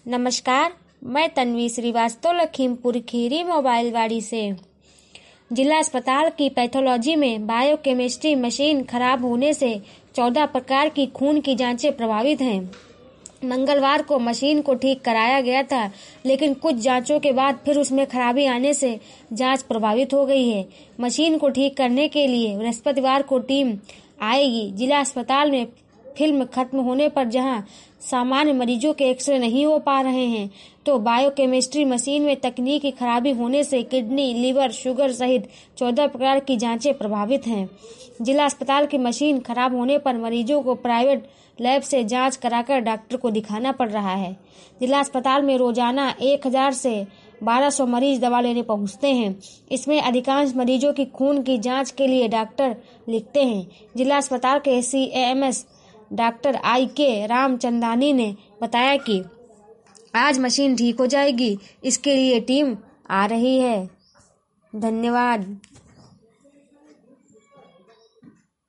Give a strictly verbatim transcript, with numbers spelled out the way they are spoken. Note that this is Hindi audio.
नमस्कार, मैं तन्वी श्रीवास्तव लखीमपुर खीरी मोबाइल वाड़ी से। जिला अस्पताल की पैथोलॉजी में बायोकेमिस्ट्री मशीन खराब होने से चौदह प्रकार की खून की जांचें प्रभावित हैं। मंगलवार को मशीन को ठीक कराया गया था, लेकिन कुछ जांचों के बाद फिर उसमें खराबी आने से जांच प्रभावित हो गई है। मशीन को ठीक करने के लिए बृहस्पतिवार को टीम आएगी। जिला अस्पताल में फिल्म खत्म होने पर जहां सामान्य मरीजों के एक्सरे नहीं हो पा रहे हैं, तो बायोकेमिस्ट्री मशीन में तकनीकी खराबी होने से किडनी, लीवर, शुगर सहित चौदह प्रकार की जांचें प्रभावित हैं। जिला अस्पताल की मशीन खराब होने पर मरीजों को प्राइवेट लैब से जांच कराकर डॉक्टर को दिखाना पड़ रहा है। जिला अस्पताल में रोजाना एक हजार से बारह सौ मरीज दवा लेने पहुंचते हैं। इसमें अधिकांश मरीजों की खून की जांच के लिए डॉक्टर लिखते हैं। जिला अस्पताल के C M S doctor I K Ramchandani ने बताया कि आज मशीन ठीक हो जाएगी, इसके लिए टीम आ रही है। धन्यवाद।